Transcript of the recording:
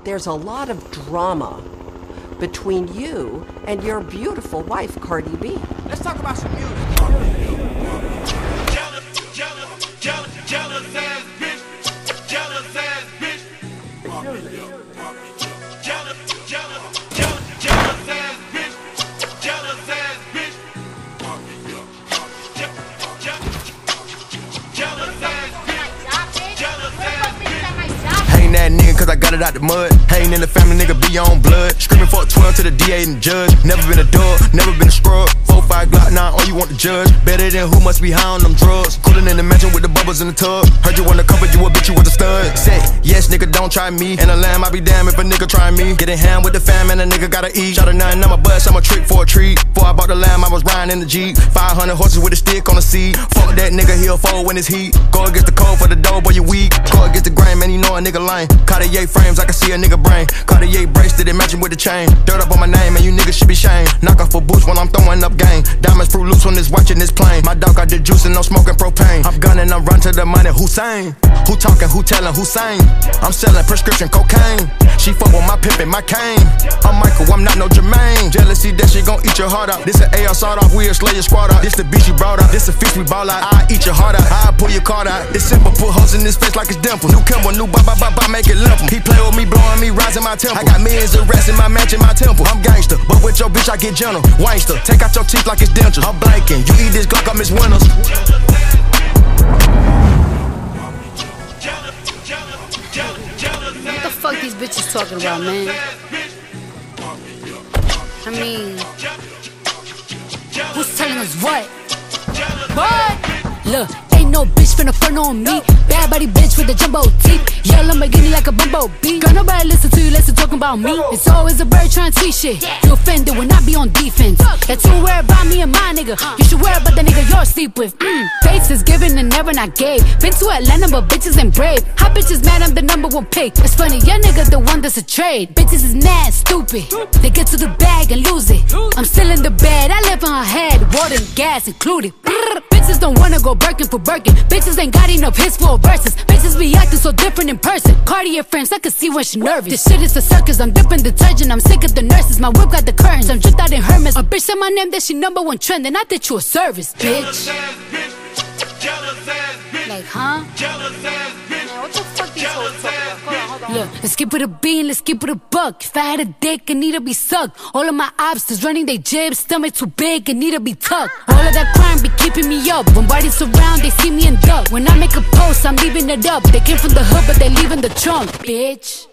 there's a lot of drama between you and your beautiful wife, Cardi B. Let's talk about some music. Jealous ass bitch. Jealous ass bitch. Jealous ass bitch. Jealous ass bitch. Jealous ass bitch. Hating that nigga cause I got it out the mud. Hating in the family, nigga be on blood. Screaming for a 12 to the DA and the judge. Never been a dog, never been a scrub. 4-5 Glock 9, all you want to judge. Better than who must be high on them drugs. Coolin' in the mansion with the bubbles in the tub. Heard you wanna cover, you a bitch, you with a stud. Say, yes nigga, don't try me. And a lamb, I be damn if a nigga try me. Getting hand with the fam and a nigga gotta eat. Shot a 9, I'm a bust, I'm a trick for a treat. Before I bought the lamb, I was riding in the Jeep. 500 horses with a stick on the seat. Fuck that nigga, he'll fold when it's heat. Go against the cold for the dough, boy, you weak. Go against the grain, man, you know a nigga lame. Cartier frames, I can see a nigga brain. Cartier bracelet, it matching with the chain. Dirt up on my name, and you niggas should be shamed. Knock off for boots when I'm throwing up game. Diamonds fruit loops when it's watching this plane. My dog got the juice and no smoking propane. I'm gunning, I'm run to the money, Hussein. Who talking, who telling, who saying? I'm selling prescription cocaine. She fuck with my pimpin', my cane. I'm Michael, I'm not no Jermaine. Jealousy, that shit gon' eat your heart out. This an AR sawed off, we'll slay your squad out. This the bitch you brought out, this a fish we ball out. I eat your heart out, I pull your card out. It's simple, put holes in his face like it's dimple. New Kimber, new ba ba ba ba, make it limp. He play with me, blowing me, rising my temple. I got millions of rats in my mansion, my temple. I'm gangster, but with your bitch I get gentle. Wangster, take out your teeth like it's dentures. I'm blanking, you eat this Glock, I miss Winters. What the fuck these bitches talking about, man? I mean, who's telling us what? What? Look, ain't no bitch finna front on me. Bad body bitch with the jumbo teeth. Yell Lamborghini like a bumblebee. Girl, nobody listen to you, listen talking about me. It's always a bird trying to tweet shit. You offended when I be on defense. That you worry about me and my nigga. You should worry about the nigga you're asleep with. Fates is given and never not gave. Been to Atlanta but bitches ain't brave. Hot bitches mad I'm the #1 pick. It's funny, your nigga the one that's a trade. Bitches is mad, stupid. They get to the bag and lose it. I'm still in the bed, I live on her head. Water and gas included. Bitches don't wanna go Birkin for Birkin. Bitches ain't got enough hits for verses. Bitches be acting so different in person. Cartier frames, I can see when she nervous. This shit is a circus, I'm dipping detergent. I'm sick of the nurses, my whip got the curtains. I'm dripped out in Hermes. A bitch said my name, that she #1 trend. And I did you a service, bitch. Like, huh? Man, what the fuck these hoes talking about? Hold on. Look, let's keep it a bean, let's keep it a buck. If I had a dick, it need to be sucked. All of my obstacles running they jibs, stomach too big, it need to be tucked. All of that crime be keeping me up. When bodies surround, they see me and duck. When I make a post, I'm leaving it up. They came from the hood, but they leaving the trunk, bitch.